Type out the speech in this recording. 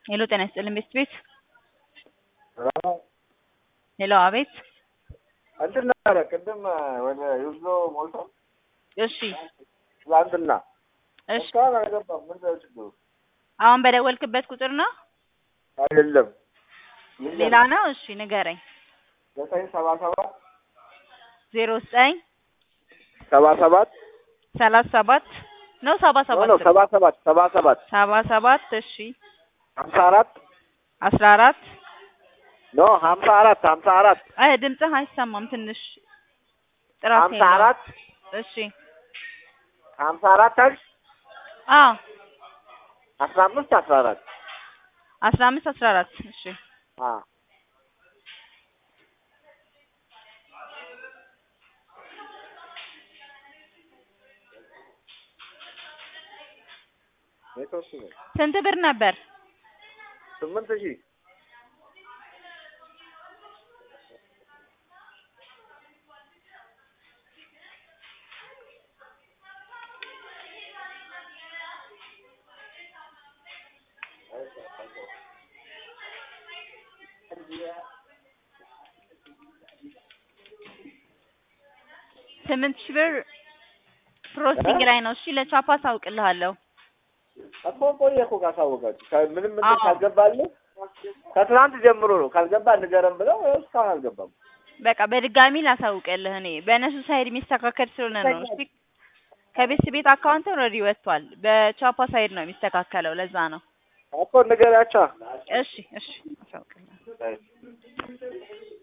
ሄሎ ጤና ይስጥልኝ ቤት ቤት ሄሎ አቤት እንትን ነበረ ቅድም ወደ ዩዞ ሞልቶ እሺ ትላንትና እሺ እስካሁን አልገባም። ምንድን ነው ችግሩ? አሁን በደወልክበት ቁጥር ነው አይደለም ሌላ ነው? እሺ ንገረኝ። 977 09 77 37 ነው 77 ነው 77 77 እሺ 54 14 ነው 54 አይ ድምፅህ አይሰማም ትንሽ ጥራት የለውም። 54 እሺ 54 አልሽ? አዎ 15 14 15 14 እሺ ስንት ብር ነበር? 8000 8 ሺህ ብር ፕሮሰሲንግ ላይ ነው። እሺ ለቻፓ አሳውቅልሃለሁ። እኮ ቆየ እኮ ካሳወቃችሁ ምንም ካልገባልህ ከትናንት ጀምሮ ነው። ካልገባ ንገረን ብለው እስካሁን አልገባም። በቃ በድጋሚ ላሳውቅልህ እኔ በእነሱ ሳይድ የሚስተካከል ስለሆነ ነው። እሺ ከቤት ቤት አካውንት ኦልሬዲ ወጥቷል። በቻፓ ሳይድ ነው የሚስተካከለው። ለዛ ነው እኮ ንገሪያቸው። እሺ አሳውቅልሃለሁ።